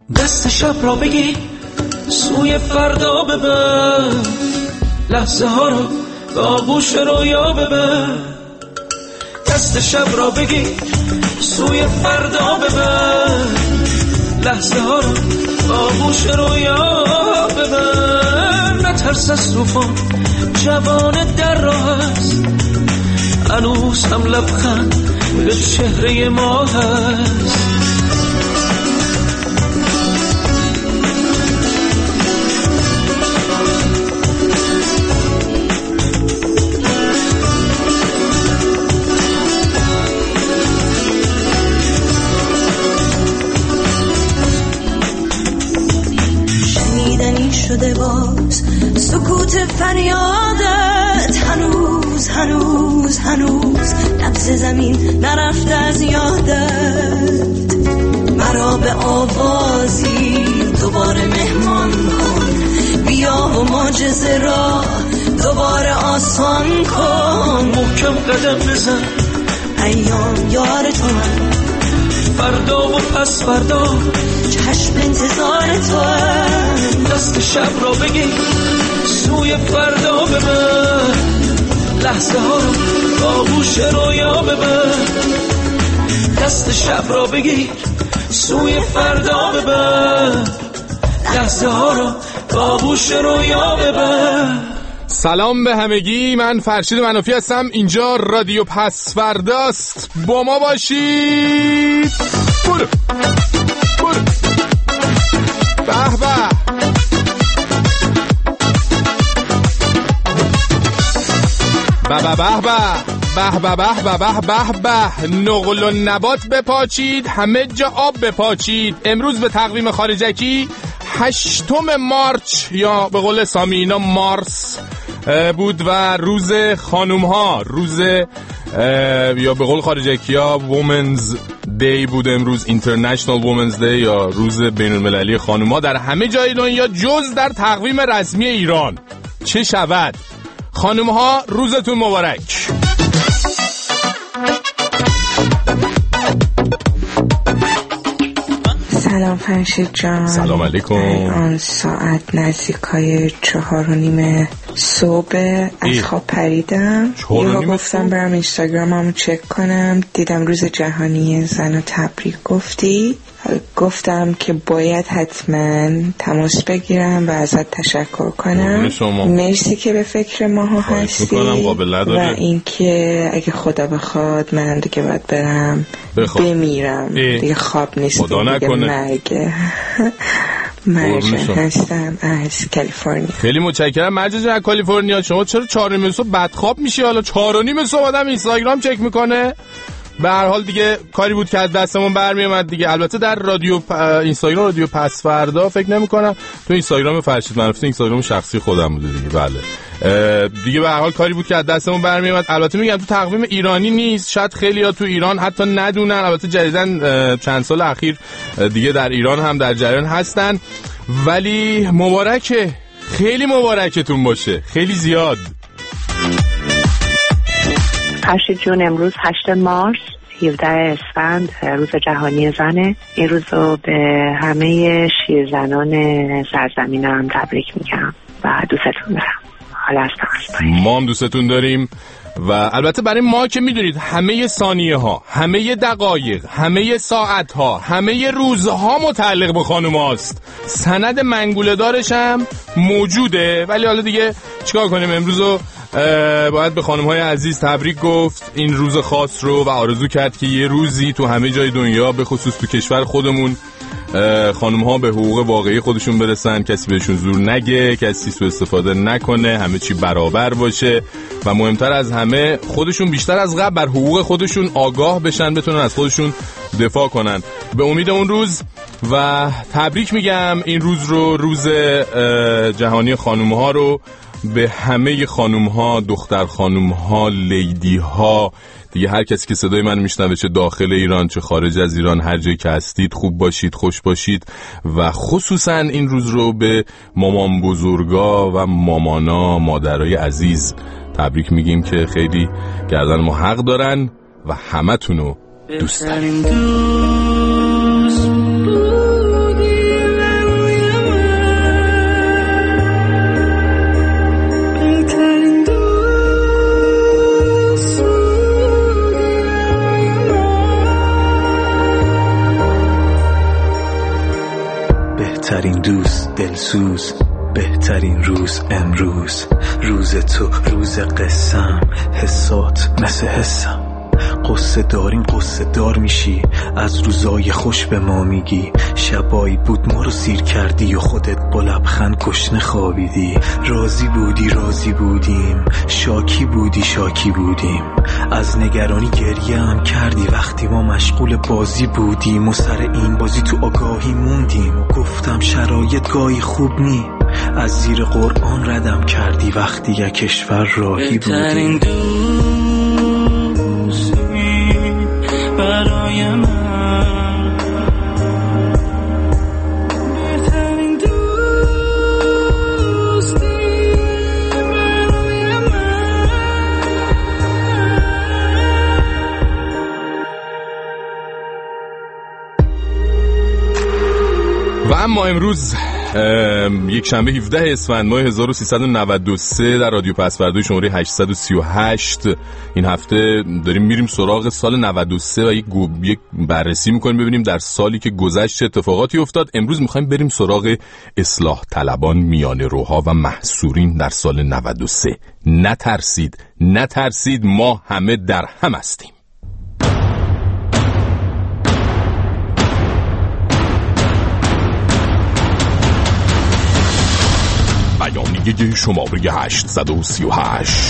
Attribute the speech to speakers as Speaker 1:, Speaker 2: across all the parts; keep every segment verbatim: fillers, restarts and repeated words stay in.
Speaker 1: دست شب را بگی سوی فردا ببر، لحظه ها رو به آغوش رویا ببر. دست شب را بگی سوی فردا ببر، لحظه ها رو به آغوش رویا ببر. نترس از طوفان، جوان در راه است، هنوز هم لبخند به چهره ما هست.
Speaker 2: شده باز سکوت فریادت، هنوز هنوز هنوز نبض زمین نرفته از یادت. مرا به آوازی دوباره مهمان کن، بیا و معجزه را دوباره آسان کن.
Speaker 1: محکم قدم بزن،
Speaker 2: ایام یار تو هم،
Speaker 1: فردا و پس فردا
Speaker 2: چشم انتظار تو هم.
Speaker 1: دست شب را بگی سوی فردا ببر، لحظه ها رو با آغوش رویا ببر. دست شب را بگی سوی فردا ببر، لحظه ها رو با آغوش رویا ببر.
Speaker 3: سلام به همگی، من فرشید منافی هستم، اینجا رادیو پس فرداست، با ما باشید. برو برو به به به به به به به به به به به نقل و نبات بپاچید، همه جا آب بپاچید. امروز به تقویم خارجکی هشتم مارچ یا به قول سامینا مارس بود و روز خانوم ها، روز یا به قول خارجکی ها وومنز دی بود امروز، اینترنشنال وومنز دی یا روز بین المللی خانوم ها در همه جای دنیا جز در تقویم رسمی ایران. چه شود؟ خانوم ها روزتون مبارک.
Speaker 4: سلام فرشید جان.
Speaker 3: سلام علیکم.
Speaker 4: آن ساعت نزدیکای چهار و نیم صبح از خواب پریدم، یهو گفتم برم اینستاگراممو چک کنم، دیدم روز جهانی زن و تبریک گفتی، گفتم که باید حتما تماس بگیرم و ازت تشکر کنم. مرسی که به فکر ماها هستی و اینکه اگه خدا بخواد من دیگه باید برم بخواد. بمیرم ای. دیگه خواب نیست،
Speaker 3: خدا
Speaker 4: دیگه مرگه. مرجان هستم از کالیفرنیا.
Speaker 3: خیلی متشکرم مرجان از کالیفرنیا. شما چرا چهار و نیم صبح بدخواب میشی؟ حالا چهار و نیم صبح آدم اینستاگرام چک میکنه؟ به هر حال دیگه کاری بود که از دستمون برمی اومد دیگه. البته در رادیو پ... اینستاگرام رادیو پس فردا فکر نمی کنم، تو اینستاگرام فرشید منافی اینستاگرام شخصی خودم بوده دیگه. بله دیگه به هر حال کاری بود که از دستمون برمی اومد. البته میگم تو تقویم ایرانی نیست، شاید خیلی‌ها تو ایران حتی ندونن. البته جدیداً چند سال اخیر دیگه در ایران هم در جریان هستن، ولی مبارکه، خیلی مبارکتون باشه، خیلی زیاد.
Speaker 5: فرشید جون امروز هشتم مارس هفدهم اسفند روز جهانی زنه. این روز رو به همه شیرزنان سرزمینم تبریک میگم و دوستتون دارم. حالا هستم.
Speaker 3: ما هم دوستتون داریم و البته برای ما که میدونید همه ثانیه ها، همه دقایق، همه ساعت ها، همه روزها متعلق به خانم هاست. سند منگوله دارش هم موجوده، ولی حالا دیگه چیکار کنیم؟ امروز رو باید به خانم های عزیز تبریک گفت این روز خاص رو و آرزو کرد که یه روزی تو همه جای دنیا به خصوص تو کشور خودمون خانم ها به حقوق واقعی خودشون برسن، کسی بهشون زور نگه، کسی سوء استفاده نکنه، همه چی برابر باشه و مهمتر از همه خودشون بیشتر از قبل بر حقوق خودشون آگاه بشن، بتونن از خودشون دفاع کنن. به امید اون روز و تبریک میگم این روز رو، روز جهانی خانم ها رو به همه خانم ها، دختر خانم ها، لیدی ها، دیگه هر کسی که صدای من میشنوه، چه داخل ایران چه خارج از ایران، هر جایی که هستید خوب باشید، خوش باشید و خصوصا این روز رو به مامان بزرگا و مامانا، مادرای عزیز تبریک میگیم که خیلی گردن ما حق دارن و همه تونو دوست داریم.
Speaker 6: بهترین دوست دلسوز، بهترین روز امروز، روز تو روز قسم، حسات مثل حسم، قصه داریم قصه دار میشی، از روزای خوش به ما میگی، شبایی بود ما رو سیر کردی و خودت با لبخند گشنه خوابیدی، راضی بودی راضی بودیم، شاکی بودی شاکی بودیم، از نگرانی گریه هم کردی وقتی ما مشغول بازی بودیم و سر این بازی تو آگاهی موندیم و گفتم شرایط گاهی خوب نی، از زیر قرآن ردم کردی وقتی یک کشور راهی بودیم.
Speaker 1: برای من بهترین دوستی برای من.
Speaker 3: و اما امروز یک شنبه هفدهم اسفند ماه هزار و سیصد و نود و سه در رادیو پسوردوی شماره هشتصد و سی و هشت این هفته داریم میریم سراغ سال نود و سه و یک, یک بررسی میکنیم ببینیم در سالی که گذشت اتفاقاتی افتاد. امروز میخوایم بریم سراغ اصلاح طلبان، میانه روها و محصورین در سال نود و سه. نترسید نترسید ما همه در هم هستیم. بیانیه شماره هشتصد و سی و هشت.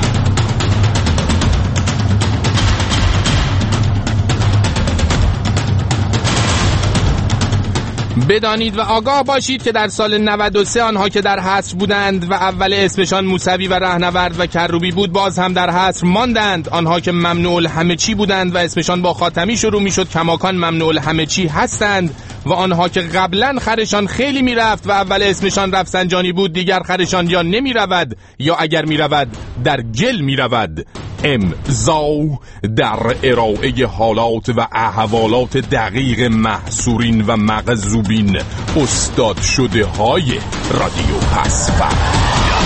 Speaker 3: بدانید و آگاه باشید که در سال نود و سه آنها که در حصر بودند و اول اسمشان موسوی و رهنورد و کروبی بود باز هم در حصر ماندند. آنها که ممنوع الهمه چی بودند و اسمشان با خاتمی شروع میشد کماکان ممنوع الهمه چی هستند و آنها که قبلا خرشان خیلی میرفت و اول اسمشان رفسنجانی بود دیگر خرشان یا نمی رود یا اگر می رود در گل می رود. امضا در ارائه حالات و احوالات دقیق محصورین و مغضوبین، استاد شده های رادیو پسورد.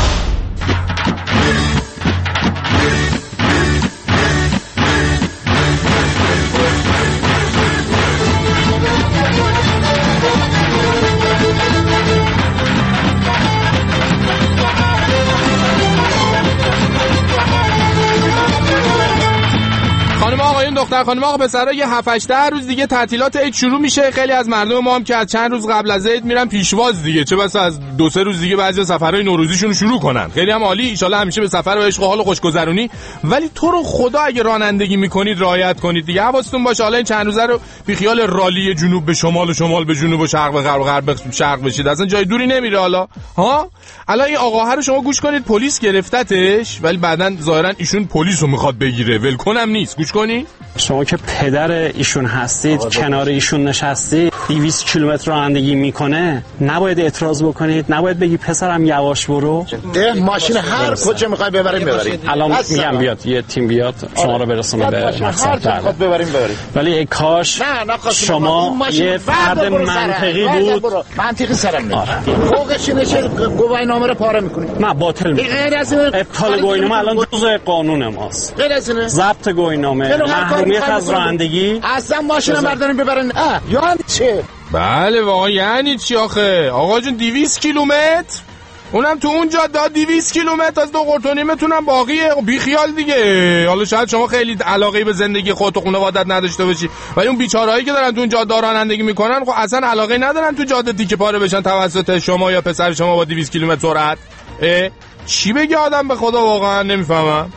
Speaker 3: دختر خانم آقا پسرا یه هفت هشت روز دیگه تعطیلات عید شروع میشه. خیلی از مردم ما هم که از چند روز قبل از عید میرن پیشواز دیگه، چه بسا از دو سه روز دیگه بعضی سفرهای نوروزیشون شروع کنن. خیلی هم عالی، ان شاءالله همیشه به سفر و عشق و حال و خوشگذرونی. ولی تو رو خدا اگه رانندگی میکنید رعایت کنید دیگه، حواستون باشه. حالا این چند روزه رو بی خیال رالی جنوب به شمال و شمال به جنوب و شرق و غرب و غرب به شرق بشید، اصلا جای دوری نمیره. حالا ها الان این آقاها رو شما گوش کنید، پلیس گرفتتش ولی بعدن ظاهرا ایشون پلیس رو میخواد بگیره، ولکنم نیست. گوش کنی
Speaker 7: شما که پدر ایشون هستید کنار ایشون نشستید، دویست کیلومتر رانندگی میکنه، نباید اعتراض بکنید؟ نباید بگی پسرم یواش برو؟
Speaker 8: ماشین هر کجا میخوای ببریم ببریم.
Speaker 7: الان میگم بیاد یه تیم بیاد شما رو برسونه به مقصد.
Speaker 8: ببریم ببریم.
Speaker 7: ولی ای کاش شما یه فرد منطقی بود.
Speaker 8: منطقی سرم نمیاد. فوقش نشه گواهینامه رو پاره میکنید.
Speaker 7: نه باطل میکنید. ابطال گواهینامه الان جزء قانون ماست.
Speaker 8: غیر از اینه
Speaker 7: ضبط گواهینامه، محرومیت از رانندگی.
Speaker 8: اصلا ماشینو بردارین ببرن. یعنی چه؟
Speaker 3: بله واقعا یعنی چی آخه آقا جون؟ دویست کیلومتر اونم تو اون جاده، دویست کیلومتر از دو قرتونی میتونم باقیه. بی خیال دیگه. حالا شاید شما خیلی علاقه به زندگی خودت و خانوادت نداشته باشی ولی اون بیچارهایی که دارن تو اون جاده رانندگی میکنن خب اصلا علاقه ندارن تو جاده تیکه پاره بشن توسط شما یا پسر شما با دویست کیلومتر سرعت. چی بگه آدم به خدا واقعا نمیفهمم.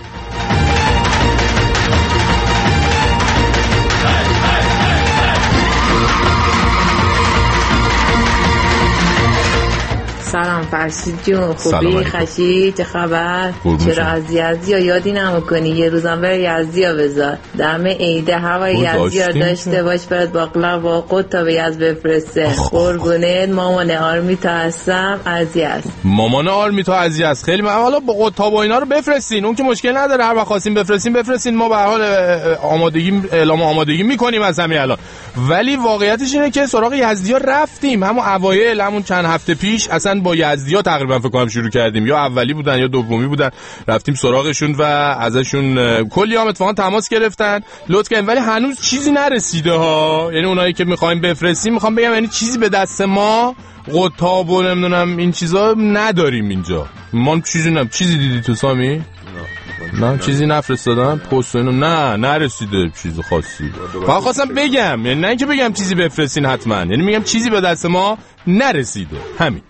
Speaker 9: سلام فرشید جون، خوبی؟ خشی چه خبر؟ چرا از یزدیا یادی نمیکنی؟ یه روزم بر یزدیا بذار دم عیده هوای یزدیا داشته باش برات باقلا با قط تا به یزد بفرسته. قربونت مامان آرمیتا هستم از یزد.
Speaker 3: مامان آرمیتا از یزد خیلی من حالا با قط تا با اینا رو بفرستین، اون که مشکل نداره، هر وقت خواستین بفرستین بفرستین، ما به هر حال آمادگی اعلام آمادگی میکنیم از همین الان. ولی واقعیتش اینه که سراغ یزدیا رفتیم همون اوایل، همون چند هفته پیش اصلا با یزدیا تقریبا فکر کنم شروع کردیم، یا اولی بودن یا دومی بودن، رفتیم سراغشون و ازشون کلی هم اتفاقا تماس گرفتن لطف کردن، ولی هنوز چیزی نرسیده ها. یعنی اونایی که میخوایم بفرستیم، میخوام بگم یعنی چیزی به دست ما قطاب و نمیدونم این چیزا نداریم اینجا. ما چیزی نم چیزی دیدی تو سامی؟ نه چیزی نفرستادن پست اینو نه نرسیده چیز خاصی. فقط خواستم بگم، یعنی نه اینکه بگم چیزی بفرستین حتما، یعنی میگم چیزی به دست ما نرسیده، همین.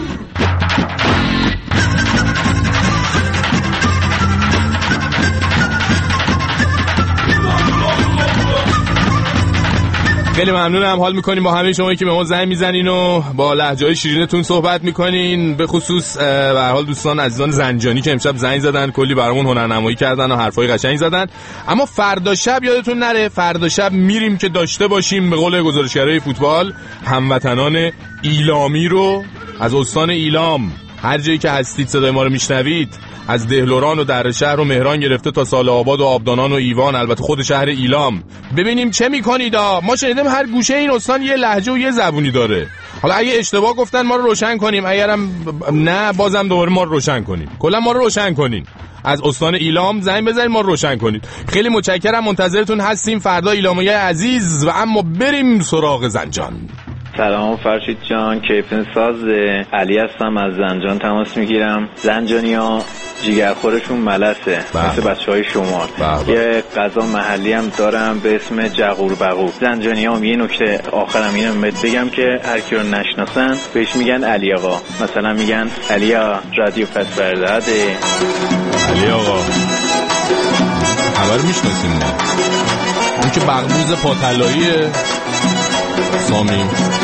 Speaker 3: خیلی ممنونم، حال میکنیم با همه شمایی که به ما زنگ میزنین و با لهجه‌های شیرینتون صحبت میکنین، به خصوص به هر حال دوستان عزیزان زنجانی که امشب زنگ زدن، کلی برامون هنرنمایی کردن و حرفای قشنگ زدن. اما فردا شب یادتون نره، فردا شب میریم که داشته باشیم به قول گزارشگرای فوتبال هموطنان ایلامی رو از استان ایلام، هر جایی که هستید صدای ما رو میشنوید، از دهلوران و در شهر و مهران گرفته تا سال آباد و آبدانان و ایوان، البته خود شهر ایلام، ببینیم چه میکنید. ما شنیدیم هر گوشه این استان یه لهجه و یه زبونی داره. حالا اگه اشتباه گفتن ما رو روشن کنیم، اگرم نه بازم دوباره ما رو روشن کنیم، کلا ما رو روشن کنین، از استان ایلام زنگ بزنید ما رو روشن کنید. خیلی متشکرم، منتظرتون هستیم فردا ایلامیای عزیز. و اما بریم سراغ زنجان.
Speaker 10: سلام فرشید جان، کیفن ساز علی هستم، از زنجان تماس میگیرم. زنجانی ها جیگرخورشون ملسه مثل بچه های شمال. یه غذا محلی هم دارم به اسم جغور بغور. زنجانی هم یه نکته آخرم اینو بگم که هر کی رو نشناسن بهش میگن علی آقا، مثلا میگن علی آقا رادیو پسورده.
Speaker 3: علی آقا خبر میشناسیم ما، اون که بغبوز پاتلاییه سامی.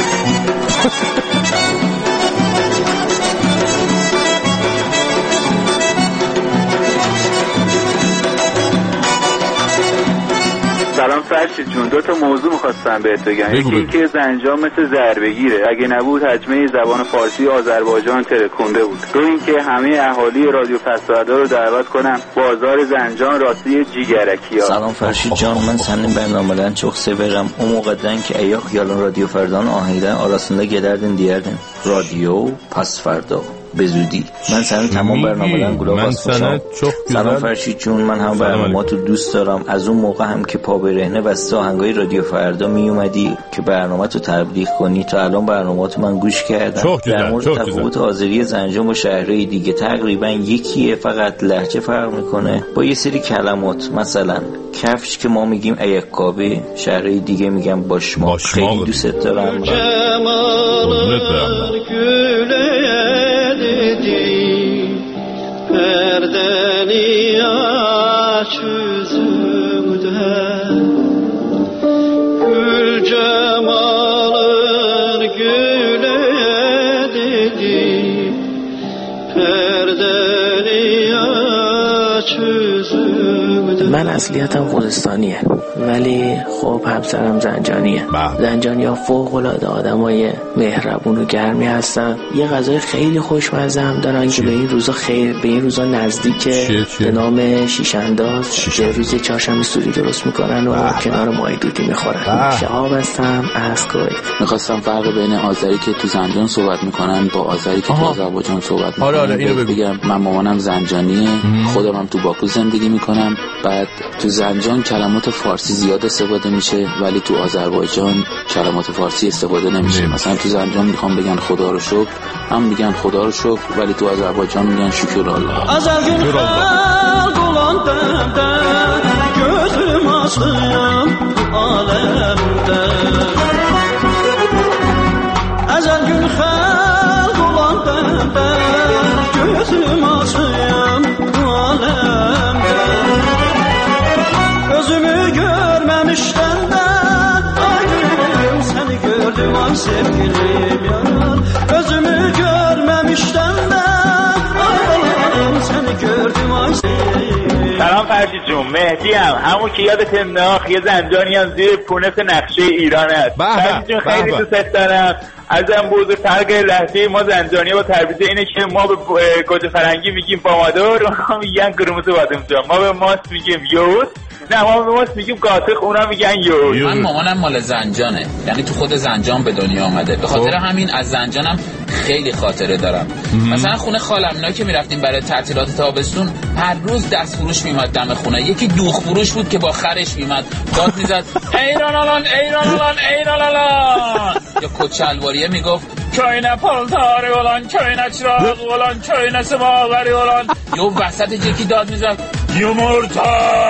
Speaker 11: سلام فرشید جون، دو تا موضوع می‌خواستم بهت بگم. یکی اینکه زنجان مثل ضربه‌گیره، اگه نبود حجمه زبان فارسی آذربایجان ترکونده بود. دو اینکه همه اهالی رادیو پسورده رو دعوت کنم بازار زنجان راستی جیگرکی‌ها.
Speaker 12: سلام فرشید جان، من سنین برنامه‌دن çok severim. O موقعden ki ayak yalan radyo ferdan ahiden arasında gelerdin diyerdin. Radyo Pasferda به زودی. من سن تمام برنامه‌دان گلاب هستم. سلام فرشید جون، من هم برنامه‌تو دوست دارم. از اون موقع هم که پا برهنه واسه آهنگای رادیو فردا می اومدی که برنامه‌تو تبلیغ کنی، تا الان برنامه‌تو من گوش کردم. در مورد تفاوت آذری زنجان با شهرهای دیگه تقریبا یکیه، فقط لهجه فرق میکنه با یه سری کلمات. مثلا کفش که ما میگیم ایکابه، شهرهای دیگه میگم باشماق. خیلی دوست دارم.
Speaker 13: perdeni aç yüzümden gül cemalın güle dedi perdeni aç yüzümden.
Speaker 14: من اصلیتم خوزستانیه ولی خب همسرم زنجانیه. زنجانی ها فوق العاده آدمای مهربون و گرمی هستن. یه غذای خیلی خوشمزه هم دارن که به این روزا خیلی به این روزا نزدیکه، به نام شیش انداز. یه روز چهارشنبه سوری درست میکنن و بحبه. کنار مای دودی میخورن. شهاب هستم از کویت.
Speaker 15: میخواستم فرق بین آذری که تو زنجان صحبت میکنن با آذری که تو آذربایجان صحبت میکنن.
Speaker 3: آره آره اینو
Speaker 15: بگم. من مامانم زنجانیه، خودم هم تو باکو زندگی میکنم. بعد تو زنجان کلمات فارسی زیاد استفاده میشه ولی تو آذربایجان کلمات فارسی استفاده نمیشه. مثلا تو زنجان میخوام بگن خدا رو شکر، هم میگن خدا رو شکر، ولی تو آذربایجان میگن شکر الله.
Speaker 13: از gün xalq olan dəmdə gözüm açdım aləmdə. Az gün xalq olan dəmdə gözüm açdım aləmdə. Özümü görməmişdən də ayrım səni gördüm ay sevgilim yar. Özümü görməmişdən də ayrım səni gördüm ay sevgilim.
Speaker 16: سلام فرشید جون، مهدی هم همون که یادت انداخت یه زنجانی هم زیر پونس نقشه ایران هست. فرشید جون خیلی دوست دارم. ازم بزرگتر لحظه ما زنجانی با تربیت اینه که ما به گوجه فرنگی میگیم بامادور، ما میگن گرموز بادم جان، ما به ماست میگیم یوز، نه ما به ما میگیم قاطق، اونا میگن یو.
Speaker 15: من مامانم مال زنجانه، یعنی تو خود زنجان به دنیا آمده، به خاطر همین از زنجانم خیلی خاطره دارم. مثلا خونه خالم اینا که میرفتیم برای تعطیلات تابستون، هر روز دست فروش میومد دم خونه، یکی دوغ فروش بود که با خرش میومد داد میزد ایران آلان ایران آلان ایران آلان، یا کچلواریه میگفت چاینه پالتاری آلان چاینه چراغ آلان چاینه سماوری آلان، یا وسط یکی داد میزد یو مرتا.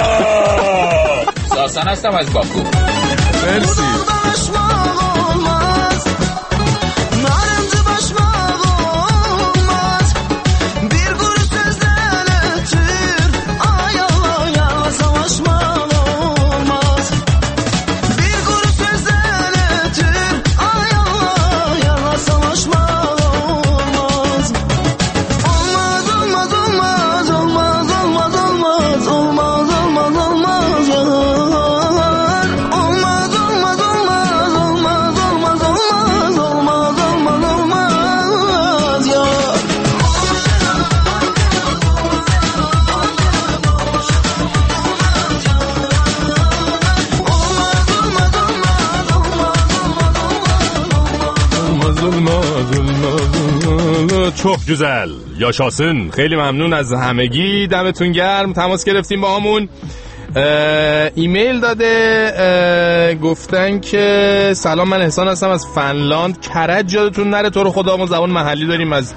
Speaker 15: ساسن هستم از باکو.
Speaker 3: مرسی. çok güzel yaşasın. خیلی ممنون از همگی، دمتون گرم. تماس گرفتیم با همون، ایمیل داده، گفتن که سلام من احسان هستم از فنلاند، کرج یادتون نره تو رو خدا ما زبان محلی داریم از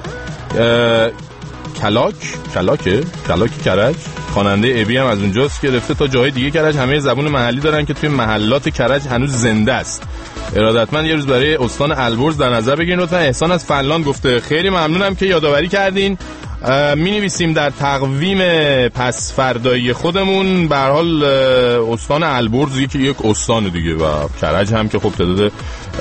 Speaker 3: کلاک کلاکه کلاک کرج، خواننده ابی هم از اونجاست که رفته تا جای دیگه کرج، همه زبان محلی دارن که توی محلات کرج هنوز زنده است. ارادتمند یه روز برای استان البرز در نظر بگیرین لطفا. احسان از فنلاند گفته خیلی ممنونم که یادآوری کردین. می نویسیم در تقویم پس فردایی خودمون، به هر حال استان البرز که یک استان دیگه و کرج هم که خب تعداد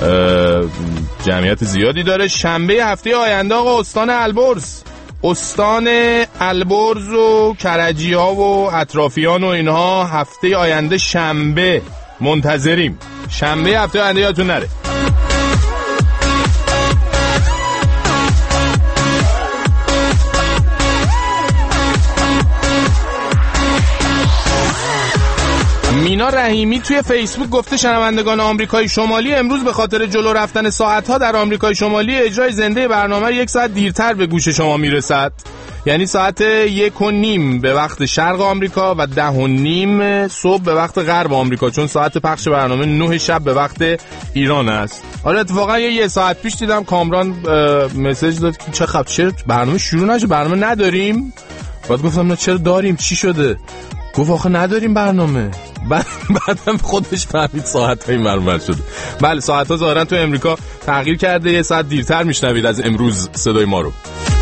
Speaker 3: جمعیت زیادی داره. شنبه هفته آینده آقا استان البرز استان البرز و کرجی ها و اطرافیان و اینها هفته آینده شنبه منتظریم. شنبه هفته آینده یادتون نره. مینا رحیمی توی فیسبوک گفته شنوندگان آمریکای شمالی امروز به خاطر جلو رفتن ساعت‌ها در آمریکای شمالی اجرای زنده برنامه یک ساعت دیرتر به گوش شما میرسد، یعنی ساعت یک و نیم به وقت شرق آمریکا و ده و نیم صبح به وقت غرب آمریکا، چون ساعت پخش برنامه نه شب به وقت ایران است. آره اتفاقا یه, یه ساعت پیش دیدم کامران مسیج داد که چه خبر، چرا برنامه شروع نشه، برنامه نداریم؟ بعد گفتم نه چرا داریم، چی شده؟ گفت آخه نداریم برنامه. بعد بعدم خودش فهمید ساعت های مرمر شده. بله ساعت ها ظاهرا تو امریکا تغییر کرده، یه ساعت دیرتر میشنوید از امروز صدای ما رو.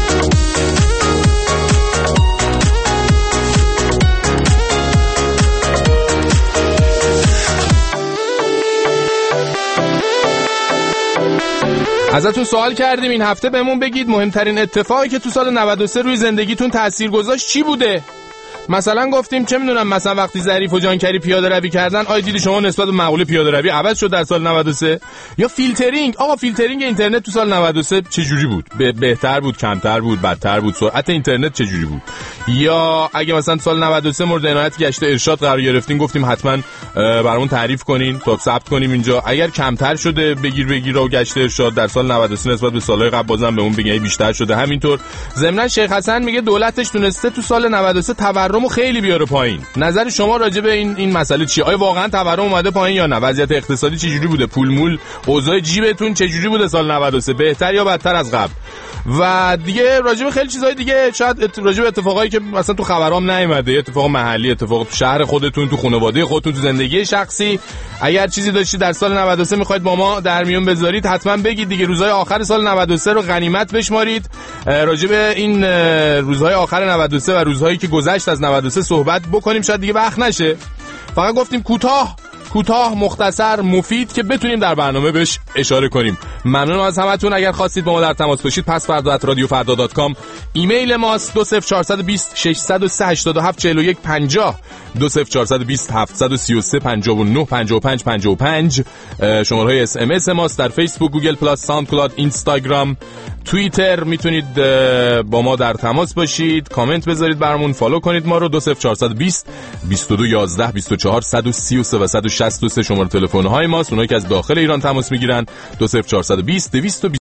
Speaker 3: ازتون سوال کردیم این هفته بهمون بگید مهمترین اتفاقی که تو سال نود و سه روی زندگیتون تأثیر گذاشت چی بوده؟ مثلا گفتیم چه میدونم مثلا وقتی ظریف و جانکری پیاده روی کردن، آیا دید شما نسبت به مقوله پیاده روی عوض شد در سال نود و سه؟ یا فیلترینگ، آقا فیلترینگ اینترنت تو سال نود و سه چه جوری بود؟ به بهتر بود، کمتر بود، بدتر بود؟ سرعت اینترنت چه جوری بود؟ یا اگه مثلا سال نود و سه مورد عنایت گشت ارشاد قرار گرفتین گفتیم حتما برامون تعریف کنین تا ثبت کنیم اینجا. اگر کمتر شده بگیر بگیر و گشت ارشاد در سال نود و سه نسبت به سالهای قبل بازم بهمون بگین بیشتر شده. همینطور ضمن شیخ حسن میگه دولتش تونسته تو سال نود و سه تورمو خیلی بیاره پایین. نظر شما راجع به این این مسئله چیه؟ آیا واقعا تورم اومده پایین یا نه؟ وضعیت اقتصادی چه جوری بوده؟ پول مول اوضاع جیبتون چه جوری بوده سال نود و سه؟ بهتر یا بدتر از قبل؟ و دیگه راجع به خیلی چیزهای دیگه، شاید راجع به اتفاقایی که مثلا تو خبرام نیومده، اتفاق محلی، اتفاق تو شهر خودتون، تو خانواده خودتون، تو زندگی شخصی، اگر چیزی داشتی در سال نود و سه میخواید با ما در میون بذارید حتما بگید دیگه. روزهای آخر سال نود و سه رو غنیمت بشمارید. راجع به این روزهای آخر نود و سه و روزهایی که گذشت از نود و سه صحبت بکنیم، شاید دیگه وقت نشه. فقط گفتیم کوتاه کوتاه مختصر مفید که بتونیم در برنامه بهش اشاره کنیم. ممنونم از همتون. اگر خواستید با ما در تماس باشید پس فردا ات رادیو فردا دات کام ایمیل ماست. دو صفر چهار دو صفر شش صفر سه هشت هفت چهار یک پنجاه دو صفر چهار دو صفر هفت سه سه پنجاه و نه پنجاه و پنج پنجاه و پنج. شماره های اس ام اس ماست در فیسبوک، گوگل پلاس، ساوند کلاود، اینستاگرام، توییتر میتونید با ما در تماس باشید، کامنت بذارید برامون، فالو کنید ما رو. دو صفر چهار دو صفر بیست و دو یازده بیست و چهار صد و سی و سه و صد و شصت و سه شماره تلفن های ماست. اونایی که از داخل ایران تماس میگیرن دو صفر چهار دو صفر دویست